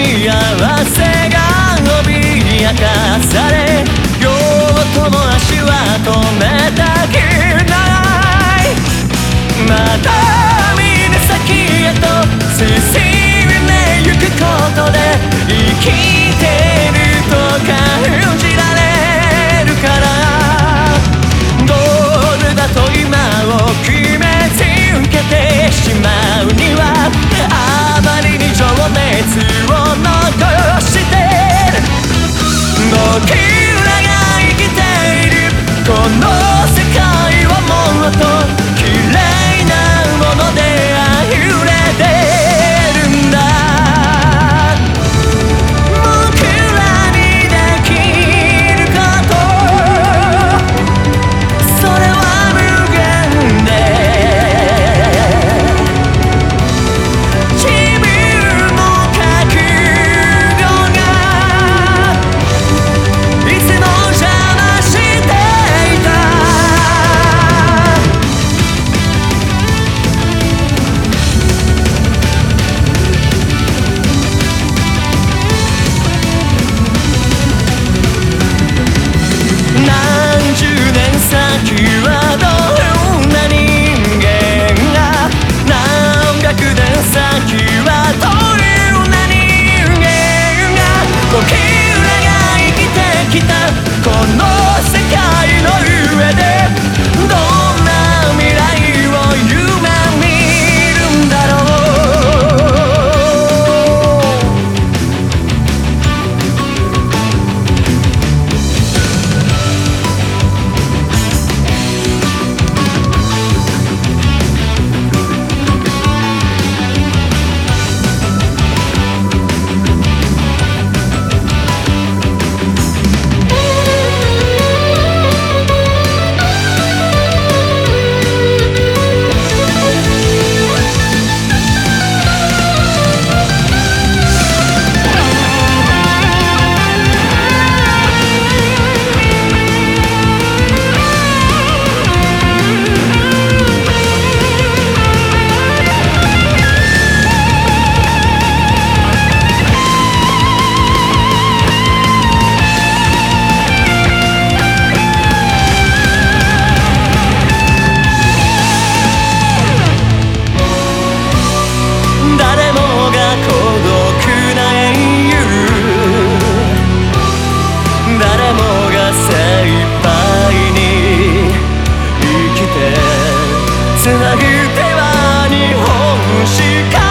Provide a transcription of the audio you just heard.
わせが脅かされ、両とも足は止めたくない。また峰先へと進んでゆくことで生きてると感じられるから、ゴールだと今を決めつけてしまうには、あまりに情熱を残してる。僕らが生きているこの世界はもっと綺麗なもので溢れてるんだ。僕らにできること、それは無限で、自分の覚悟がいつも邪魔していた。何十年先はどんな人間が、何百年先はどんな人間が、僕らが生きてきたこの世界の上でどんな未来を夢見るんだろう。誰もが孤独な英雄、誰もが精一杯に生きてつなぐ手は日本しか